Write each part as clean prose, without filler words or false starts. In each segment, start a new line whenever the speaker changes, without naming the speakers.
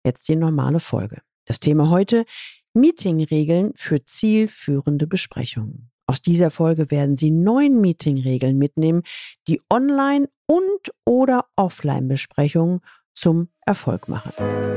Jetzt die normale Folge. Das Thema heute: Meetingregeln für zielführende Besprechungen. Aus dieser Folge werden Sie 9 Meetingregeln mitnehmen, die Online- und/oder Offline-Besprechungen zum Erfolg machen.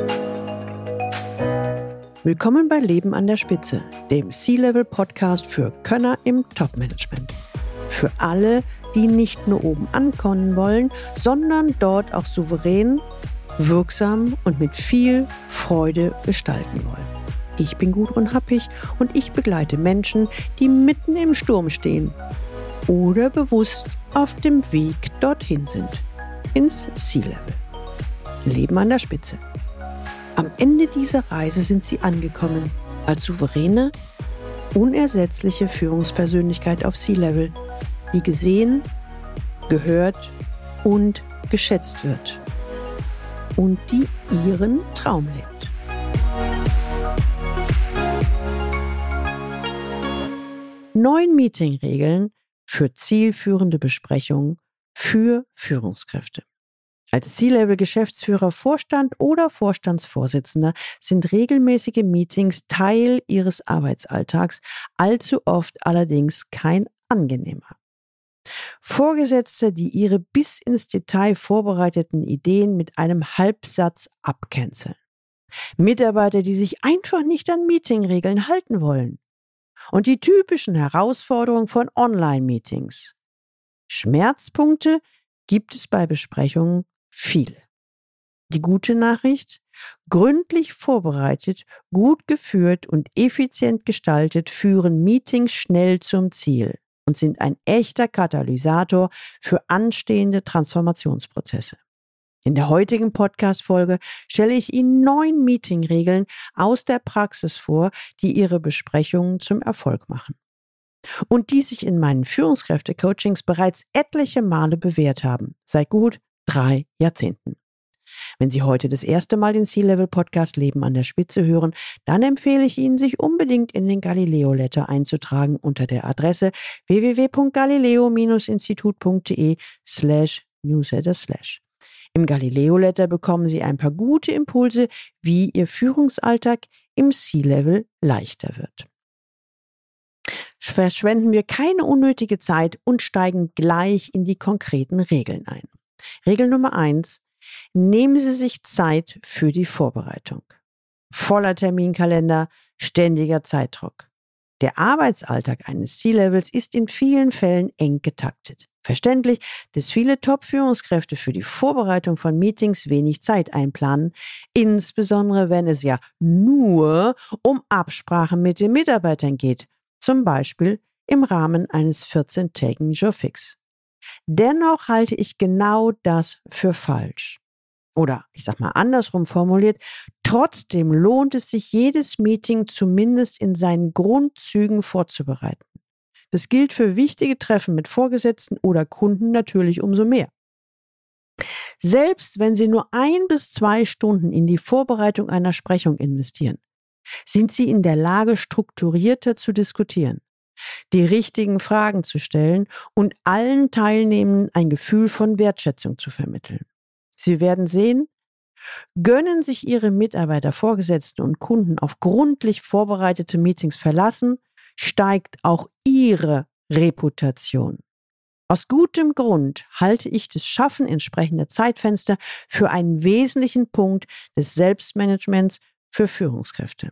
Willkommen bei Leben an der Spitze, dem C-Level-Podcast für Könner im Top-Management. Für alle, die nicht nur oben ankommen wollen, sondern dort auch souverän, wirksam und mit viel Freude gestalten wollen. Ich bin Gudrun Happig und ich begleite Menschen, die mitten im Sturm stehen oder bewusst auf dem Weg dorthin sind, ins C-Level. Leben an der Spitze. Am Ende dieser Reise sind sie angekommen, als souveräne, unersetzliche Führungspersönlichkeit auf C-Level, die gesehen, gehört und geschätzt wird und die ihren Traum lebt. Neun Meetingregeln für zielführende Besprechungen für Führungskräfte. Als C-Level-Geschäftsführer, Vorstand oder Vorstandsvorsitzender sind regelmäßige Meetings Teil Ihres Arbeitsalltags, allzu oft allerdings kein angenehmer. Vorgesetzte, die ihre bis ins Detail vorbereiteten Ideen mit einem Halbsatz abcanceln. Mitarbeiter, die sich einfach nicht an Meetingregeln halten wollen. Und die typischen Herausforderungen von Online-Meetings. Schmerzpunkte gibt es bei Besprechungen viele. Die gute Nachricht: gründlich vorbereitet, gut geführt und effizient gestaltet führen Meetings schnell zum Ziel und sind ein echter Katalysator für anstehende Transformationsprozesse. In der heutigen Podcast-Folge stelle ich Ihnen 9 Meetingregeln aus der Praxis vor, die Ihre Besprechungen zum Erfolg machen und die sich in meinen Führungskräfte-Coachings bereits etliche Male bewährt haben, seit gut 3 Jahrzehnten. Wenn Sie heute das erste Mal den C-Level-Podcast Leben an der Spitze hören, dann empfehle ich Ihnen, sich unbedingt in den Galileo-Letter einzutragen unter der Adresse www.galileo-institut.de/newsletter/. Im Galileo-Letter bekommen Sie ein paar gute Impulse, wie Ihr Führungsalltag im C-Level leichter wird. Verschwenden wir keine unnötige Zeit und steigen gleich in die konkreten Regeln ein. Regel Nummer 1: Nehmen Sie sich Zeit für die Vorbereitung. Voller Terminkalender, ständiger Zeitdruck. Der Arbeitsalltag eines C-Levels ist in vielen Fällen eng getaktet. Verständlich, dass viele Top-Führungskräfte für die Vorbereitung von Meetings wenig Zeit einplanen, insbesondere wenn es ja nur um Absprachen mit den Mitarbeitern geht, zum Beispiel im Rahmen eines 14-tägigen Jobfix. Dennoch halte ich genau das für falsch. Oder ich sage mal andersrum formuliert: trotzdem lohnt es sich, jedes Meeting zumindest in seinen Grundzügen vorzubereiten. Das gilt für wichtige Treffen mit Vorgesetzten oder Kunden natürlich umso mehr. Selbst wenn Sie nur 1 bis 2 Stunden in die Vorbereitung einer Sprechung investieren, sind Sie in der Lage, strukturierter zu diskutieren, die richtigen Fragen zu stellen und allen Teilnehmenden ein Gefühl von Wertschätzung zu vermitteln. Sie werden sehen, gönnen sich Ihre Mitarbeiter, Vorgesetzten und Kunden auf gründlich vorbereitete Meetings verlassen, steigt auch Ihre Reputation. Aus gutem Grund halte ich das Schaffen entsprechender Zeitfenster für einen wesentlichen Punkt des Selbstmanagements für Führungskräfte.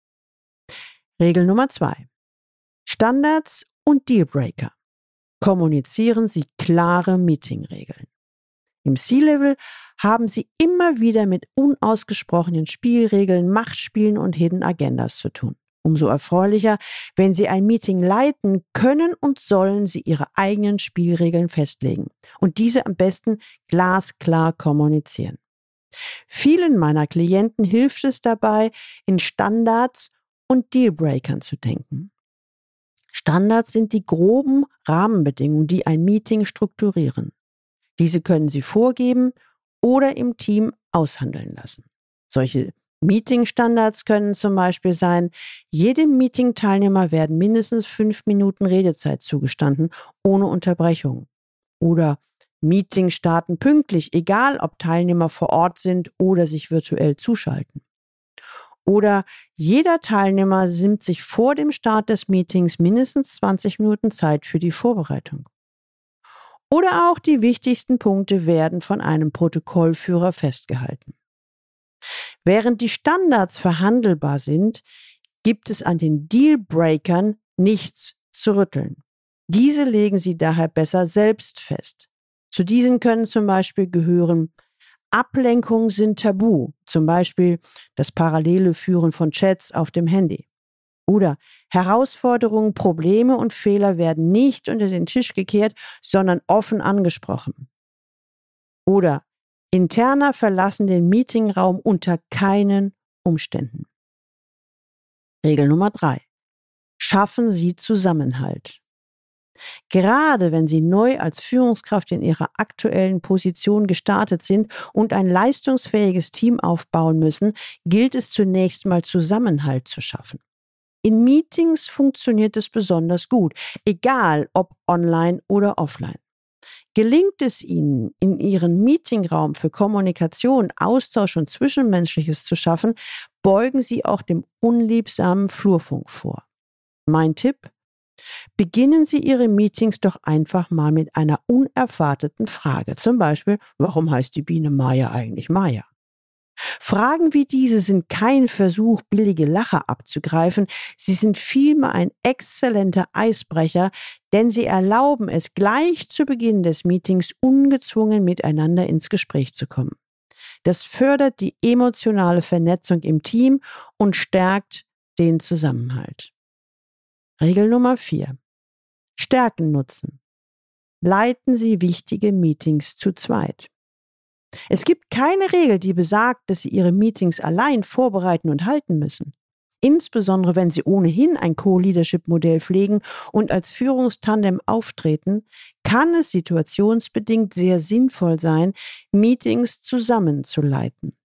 Regel Nummer 2: Standards und Dealbreaker. Kommunizieren Sie klare Meetingregeln. Im C-Level haben Sie immer wieder mit unausgesprochenen Spielregeln, Machtspielen und Hidden Agendas zu tun. Umso erfreulicher, wenn Sie ein Meeting leiten, können und sollen Sie Ihre eigenen Spielregeln festlegen und diese am besten glasklar kommunizieren. Vielen meiner Klienten hilft es dabei, in Standards und Dealbreakern zu denken. Standards sind die groben Rahmenbedingungen, die ein Meeting strukturieren. Diese können Sie vorgeben oder im Team aushandeln lassen. Solche Meeting-Standards können zum Beispiel sein: jedem Meeting-Teilnehmer werden mindestens 5 Minuten Redezeit zugestanden, ohne Unterbrechung. Oder Meetings starten pünktlich, egal ob Teilnehmer vor Ort sind oder sich virtuell zuschalten. Oder jeder Teilnehmer nimmt sich vor dem Start des Meetings mindestens 20 Minuten Zeit für die Vorbereitung. Oder auch die wichtigsten Punkte werden von einem Protokollführer festgehalten. Während die Standards verhandelbar sind, gibt es an den Dealbreakern nichts zu rütteln. Diese legen Sie daher besser selbst fest. Zu diesen können zum Beispiel gehören: Ablenkungen sind tabu, zum Beispiel das parallele Führen von Chats auf dem Handy. Oder Herausforderungen, Probleme und Fehler werden nicht unter den Tisch gekehrt, sondern offen angesprochen. Oder Interner verlassen den Meetingraum unter keinen Umständen. Regel Nummer 3. Schaffen Sie Zusammenhalt. Gerade wenn Sie neu als Führungskraft in Ihrer aktuellen Position gestartet sind und ein leistungsfähiges Team aufbauen müssen, gilt es zunächst mal Zusammenhalt zu schaffen. In Meetings funktioniert es besonders gut, egal ob online oder offline. Gelingt es Ihnen, in Ihren Meetingraum für Kommunikation, Austausch und Zwischenmenschliches zu schaffen, beugen Sie auch dem unliebsamen Flurfunk vor. Mein Tipp: Beginnen Sie Ihre Meetings doch einfach mal mit einer unerwarteten Frage. Zum Beispiel: Warum heißt die Biene Maya eigentlich Maya? Fragen wie diese sind kein Versuch, billige Lacher abzugreifen. Sie sind vielmehr ein exzellenter Eisbrecher, denn sie erlauben es, gleich zu Beginn des Meetings ungezwungen miteinander ins Gespräch zu kommen. Das fördert die emotionale Vernetzung im Team und stärkt den Zusammenhalt. Regel Nummer 4. Stärken nutzen. Leiten Sie wichtige Meetings zu zweit. Es gibt keine Regel, die besagt, dass Sie Ihre Meetings allein vorbereiten und halten müssen. Insbesondere wenn Sie ohnehin ein Co-Leadership-Modell pflegen und als Führungstandem auftreten, kann es situationsbedingt sehr sinnvoll sein, Meetings zusammenzuleiten.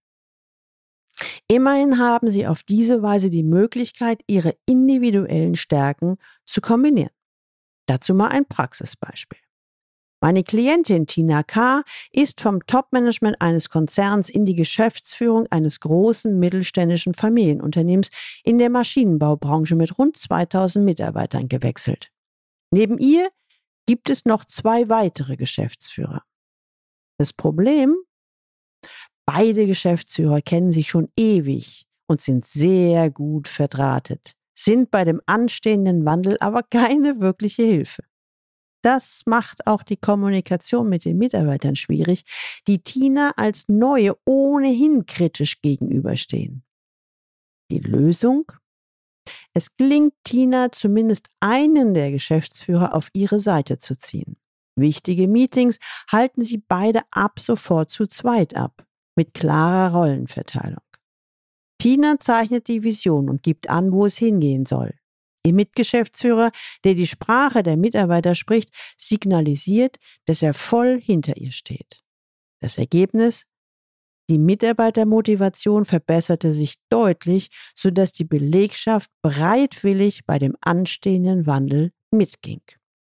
Immerhin haben Sie auf diese Weise die Möglichkeit, Ihre individuellen Stärken zu kombinieren. Dazu mal ein Praxisbeispiel. Meine Klientin Tina K. ist vom Top-Management eines Konzerns in die Geschäftsführung eines großen mittelständischen Familienunternehmens in der Maschinenbaubranche mit rund 2000 Mitarbeitern gewechselt. Neben ihr gibt es noch 2 weitere Geschäftsführer. Das Problem: Beide Geschäftsführer kennen sich schon ewig und sind sehr gut verdrahtet, sind bei dem anstehenden Wandel aber keine wirkliche Hilfe. Das macht auch die Kommunikation mit den Mitarbeitern schwierig, die Tina als Neue ohnehin kritisch gegenüberstehen. Die Lösung? Es gelingt Tina, zumindest einen der Geschäftsführer auf ihre Seite zu ziehen. Wichtige Meetings halten sie beide ab sofort zu zweit ab, mit klarer Rollenverteilung. Tina zeichnet die Vision und gibt an, wo es hingehen soll. Ihr Mitgeschäftsführer, der die Sprache der Mitarbeiter spricht, signalisiert, dass er voll hinter ihr steht. Das Ergebnis? Die Mitarbeitermotivation verbesserte sich deutlich, sodass die Belegschaft bereitwillig bei dem anstehenden Wandel mitging.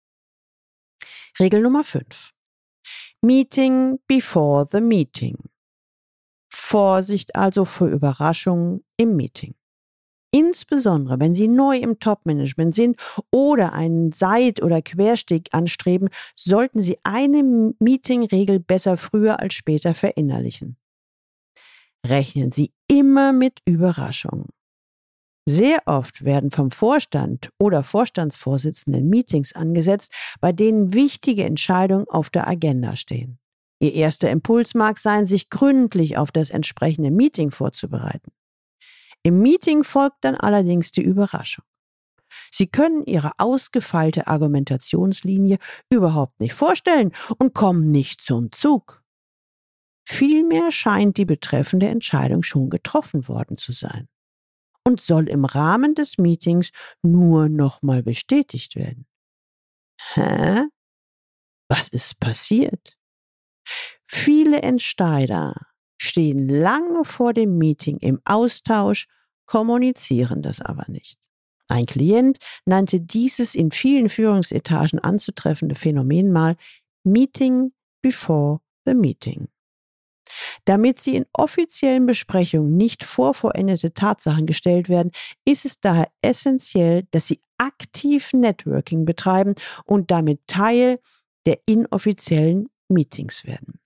Regel Nummer 5. Meeting before the meeting. Vorsicht also vor Überraschungen im Meeting. Insbesondere, wenn Sie neu im Top-Management sind oder einen Seit- oder Querstieg anstreben, sollten Sie eine Meetingregel besser früher als später verinnerlichen. Rechnen Sie immer mit Überraschungen. Sehr oft werden vom Vorstand oder Vorstandsvorsitzenden Meetings angesetzt, bei denen wichtige Entscheidungen auf der Agenda stehen. Ihr erster Impuls mag sein, sich gründlich auf das entsprechende Meeting vorzubereiten. Im Meeting folgt dann allerdings die Überraschung. Sie können Ihre ausgefeilte Argumentationslinie überhaupt nicht vorstellen und kommen nicht zum Zug. Vielmehr scheint die betreffende Entscheidung schon getroffen worden zu sein und soll im Rahmen des Meetings nur nochmal bestätigt werden. Hä? Was ist passiert? Viele Entscheider stehen lange vor dem Meeting im Austausch, kommunizieren das aber nicht. Ein Klient nannte dieses in vielen Führungsetagen anzutreffende Phänomen mal Meeting before the meeting. Damit Sie in offiziellen Besprechungen nicht vor vollendete Tatsachen gestellt werden, ist es daher essentiell, dass Sie aktiv Networking betreiben und damit Teil der inoffiziellen Meetings werden.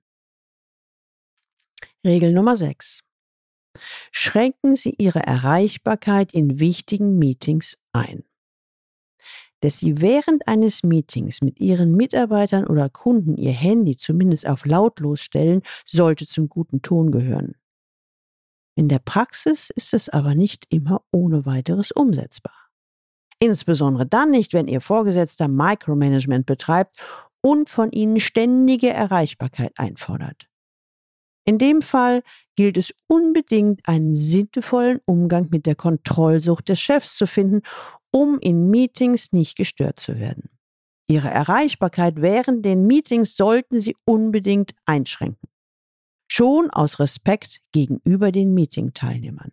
Regel Nummer 6. Schränken Sie Ihre Erreichbarkeit in wichtigen Meetings ein. Dass Sie während eines Meetings mit Ihren Mitarbeitern oder Kunden Ihr Handy zumindest auf lautlos stellen, sollte zum guten Ton gehören. In der Praxis ist es aber nicht immer ohne weiteres umsetzbar. Insbesondere dann nicht, wenn Ihr Vorgesetzter Micromanagement betreibt und von Ihnen ständige Erreichbarkeit einfordert. In dem Fall gilt es unbedingt, einen sinnvollen Umgang mit der Kontrollsucht des Chefs zu finden, um in Meetings nicht gestört zu werden. Ihre Erreichbarkeit während den Meetings sollten Sie unbedingt einschränken. Schon aus Respekt gegenüber den Meeting-Teilnehmern.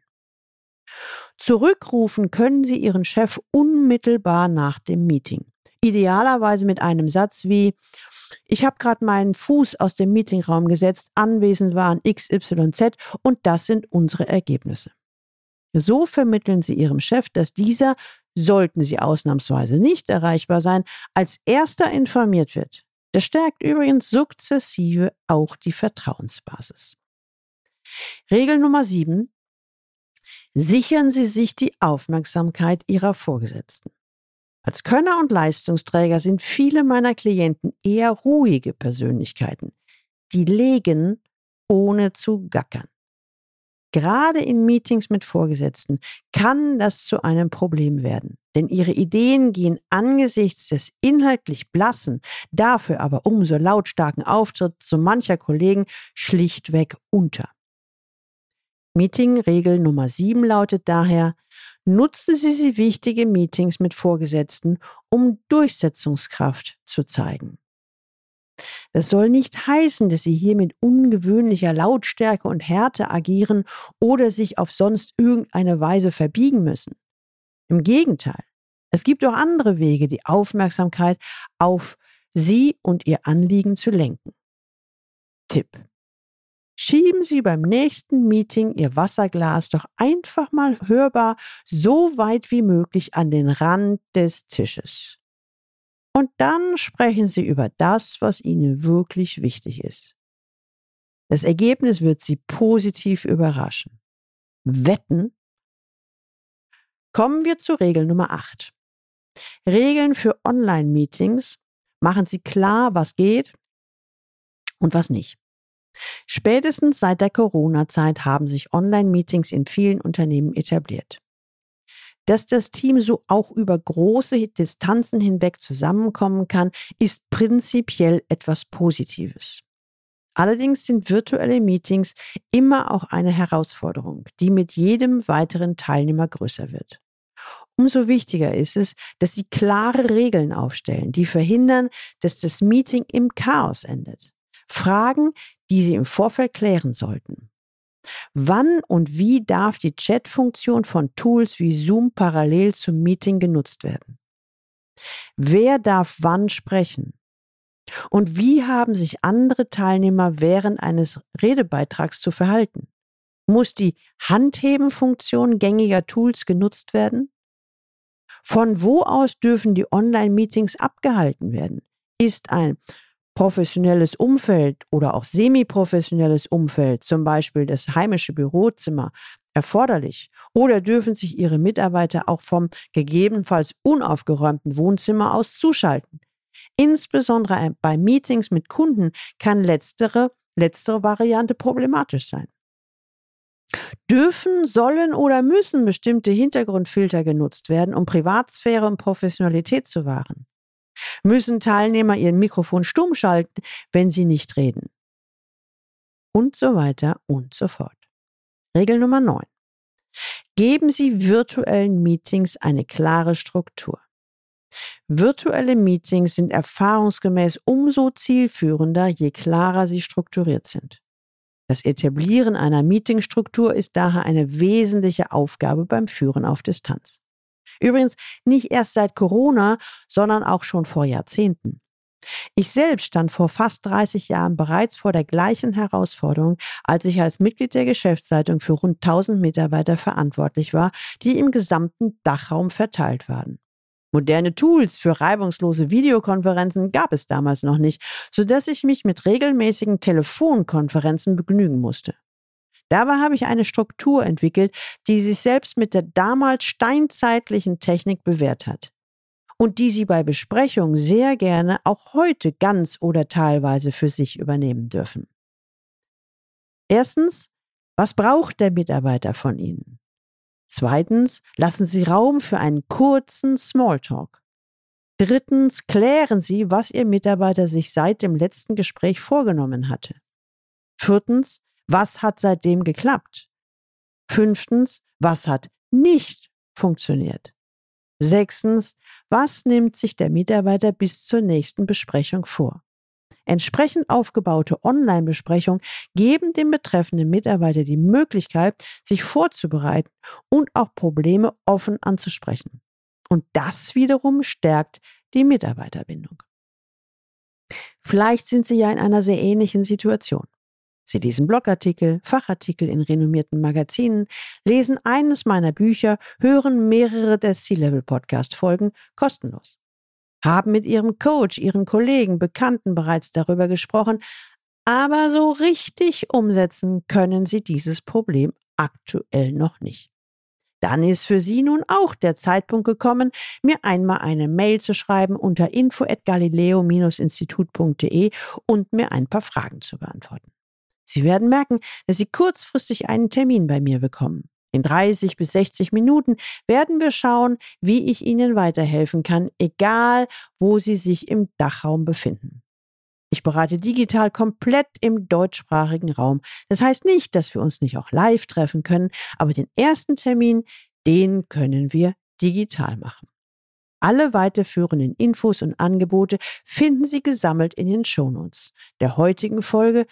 Zurückrufen können Sie Ihren Chef unmittelbar nach dem Meeting. Idealerweise mit einem Satz wie: Ich habe gerade meinen Fuß aus dem Meetingraum gesetzt, anwesend waren XYZ und das sind unsere Ergebnisse. So vermitteln Sie Ihrem Chef, dass dieser, sollten Sie ausnahmsweise nicht erreichbar sein, als erster informiert wird. Das stärkt übrigens sukzessive auch die Vertrauensbasis. Regel Nummer 7. Sichern Sie sich die Aufmerksamkeit Ihrer Vorgesetzten. Als Könner und Leistungsträger sind viele meiner Klienten eher ruhige Persönlichkeiten, die legen, ohne zu gackern. Gerade in Meetings mit Vorgesetzten kann das zu einem Problem werden, denn ihre Ideen gehen angesichts des inhaltlich blassen, dafür aber umso lautstarken Auftritts so mancher Kollegen schlichtweg unter. Meeting-Regel Nummer 7 lautet daher: Nutzen Sie wichtige Meetings mit Vorgesetzten, um Durchsetzungskraft zu zeigen. Das soll nicht heißen, dass Sie hier mit ungewöhnlicher Lautstärke und Härte agieren oder sich auf sonst irgendeine Weise verbiegen müssen. Im Gegenteil, es gibt auch andere Wege, die Aufmerksamkeit auf Sie und Ihr Anliegen zu lenken. Tipp: Schieben Sie beim nächsten Meeting Ihr Wasserglas doch einfach mal hörbar so weit wie möglich an den Rand des Tisches. Und dann sprechen Sie über das, was Ihnen wirklich wichtig ist. Das Ergebnis wird Sie positiv überraschen. Wetten? Kommen wir zu Regel Nummer 8. Regeln für Online-Meetings: Machen Sie klar, was geht und was nicht. Spätestens seit der Corona-Zeit haben sich Online-Meetings in vielen Unternehmen etabliert. Dass das Team so auch über große Distanzen hinweg zusammenkommen kann, ist prinzipiell etwas Positives. Allerdings sind virtuelle Meetings immer auch eine Herausforderung, die mit jedem weiteren Teilnehmer größer wird. Umso wichtiger ist es, dass Sie klare Regeln aufstellen, die verhindern, dass das Meeting im Chaos endet. Fragen, die Sie im Vorfeld klären sollten. Wann und wie darf die Chat-Funktion von Tools wie Zoom parallel zum Meeting genutzt werden? Wer darf wann sprechen? Und wie haben sich andere Teilnehmer während eines Redebeitrags zu verhalten? Muss die Handheben-Funktion gängiger Tools genutzt werden? Von wo aus dürfen die Online-Meetings abgehalten werden? Ist ein professionelles Umfeld oder auch semi-professionelles Umfeld, zum Beispiel das heimische Bürozimmer, erforderlich? Oder dürfen sich Ihre Mitarbeiter auch vom gegebenenfalls unaufgeräumten Wohnzimmer aus zuschalten? Insbesondere bei Meetings mit Kunden kann letztere Variante problematisch sein. Dürfen, sollen oder müssen bestimmte Hintergrundfilter genutzt werden, um Privatsphäre und Professionalität zu wahren? Müssen Teilnehmer ihr Mikrofon stumm schalten, wenn sie nicht reden? Und so weiter und so fort. Regel Nummer 9. Geben Sie virtuellen Meetings eine klare Struktur. Virtuelle Meetings sind erfahrungsgemäß umso zielführender, je klarer sie strukturiert sind. Das Etablieren einer Meetingstruktur ist daher eine wesentliche Aufgabe beim Führen auf Distanz. Übrigens nicht erst seit Corona, sondern auch schon vor Jahrzehnten. Ich selbst stand vor fast 30 Jahren bereits vor der gleichen Herausforderung, als ich als Mitglied der Geschäftsleitung für rund 1000 Mitarbeiter verantwortlich war, die im gesamten Dachraum verteilt waren. Moderne Tools für reibungslose Videokonferenzen gab es damals noch nicht, sodass ich mich mit regelmäßigen Telefonkonferenzen begnügen musste. Dabei habe ich eine Struktur entwickelt, die sich selbst mit der damals steinzeitlichen Technik bewährt hat und die Sie bei Besprechungen sehr gerne auch heute ganz oder teilweise für sich übernehmen dürfen. Erstens, was braucht der Mitarbeiter von Ihnen? Zweitens, lassen Sie Raum für einen kurzen Smalltalk. Drittens, klären Sie, was Ihr Mitarbeiter sich seit dem letzten Gespräch vorgenommen hatte. Viertens, was hat seitdem geklappt? Fünftens, was hat nicht funktioniert? Sechstens, was nimmt sich der Mitarbeiter bis zur nächsten Besprechung vor? Entsprechend aufgebaute Online-Besprechungen geben dem betreffenden Mitarbeiter die Möglichkeit, sich vorzubereiten und auch Probleme offen anzusprechen. Und das wiederum stärkt die Mitarbeiterbindung. Vielleicht sind Sie ja in einer sehr ähnlichen Situation. Sie lesen Blogartikel, Fachartikel in renommierten Magazinen, lesen eines meiner Bücher, hören mehrere der C-Level-Podcast-Folgen kostenlos. Haben mit Ihrem Coach, Ihren Kollegen, Bekannten bereits darüber gesprochen, aber so richtig umsetzen können Sie dieses Problem aktuell noch nicht. Dann ist für Sie nun auch der Zeitpunkt gekommen, mir einmal eine Mail zu schreiben unter info@galileo-institut.de und mir ein paar Fragen zu beantworten. Sie werden merken, dass Sie kurzfristig einen Termin bei mir bekommen. In 30 bis 60 Minuten werden wir schauen, wie ich Ihnen weiterhelfen kann, egal wo Sie sich im Dachraum befinden. Ich berate digital komplett im deutschsprachigen Raum. Das heißt nicht, dass wir uns nicht auch live treffen können, aber den ersten Termin, den können wir digital machen. Alle weiterführenden Infos und Angebote finden Sie gesammelt in den Shownotes der heutigen Folge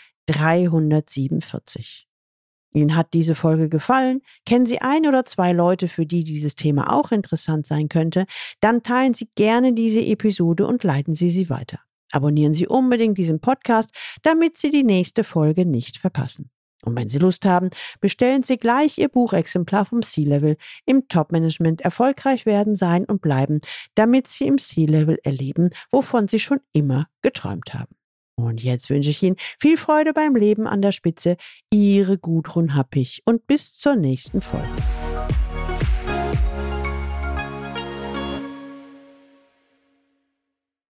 347. Ihnen hat diese Folge gefallen? Kennen Sie ein oder zwei Leute, für die dieses Thema auch interessant sein könnte? Dann teilen Sie gerne diese Episode und leiten Sie sie weiter. Abonnieren Sie unbedingt diesen Podcast, damit Sie die nächste Folge nicht verpassen. Und wenn Sie Lust haben, bestellen Sie gleich Ihr Buchexemplar vom C-Level im Top-Management erfolgreich werden, sein und bleiben, damit Sie im C-Level erleben, wovon Sie schon immer geträumt haben. Und jetzt wünsche ich Ihnen viel Freude beim Leben an der Spitze. Ihre Gudrun Happig und bis zur nächsten Folge.